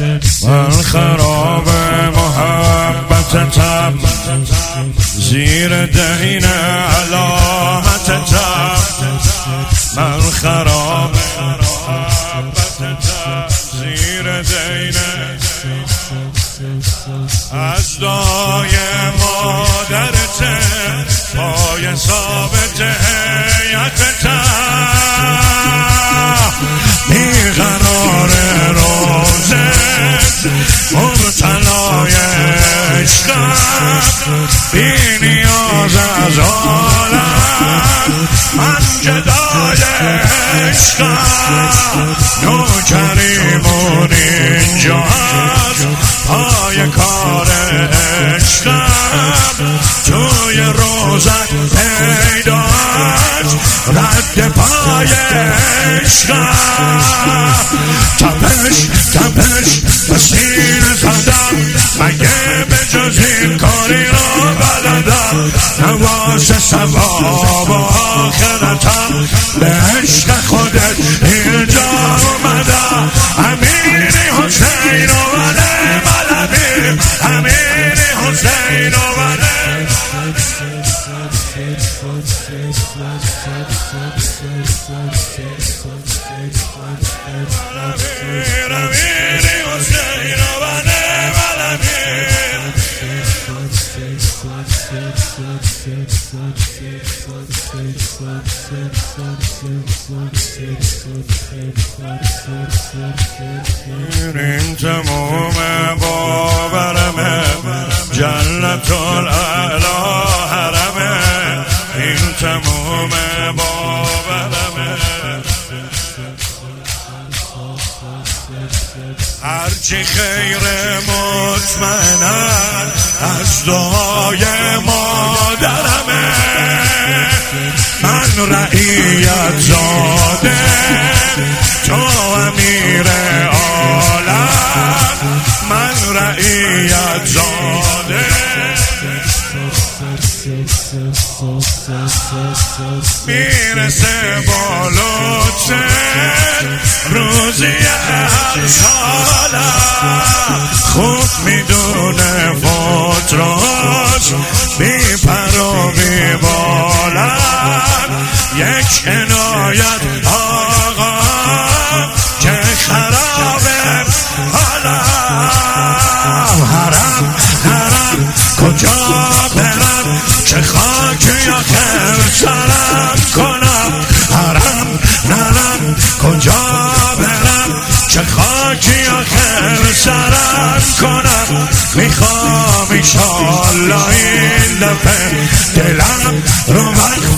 من خراب محبت تب زیر دین علامت تب من خراب محبت تب زیر دین از دای مادرت پای ثابت هیئتت بیقرار روزت مبتلای عشقم بی نیاز از عالم من جدای عشقم نوکریمون اینجا هست پای کار عشقم توی روزت پیداست رد پای عشقم تپش تپش به سینه زدم مگه به جز این کاری را بلدم نواز ثواب آخرتم به عشق خودت اینجا اومدم امین حسین و ولی ملبیم امین حسین و ولی این تموم باورمه جنت الاعلی حرمه این تموم باورمه هرچی خیر مطمئنن از دعای مادرمه من رعیت زاده تو امیر عالم من رعیت زاده میرسه با لطفت روزی هر سالم خوب میدونه فوتراش بی پر و بی بالم یک عنایت آقا که خرابه حالم حرم حرم کجا برم چه خاکی آخر سرم کنم حرم نرم کجا برم چه خاکی آخر سرم کنم میخوام ایشالله این دفعه دلم رو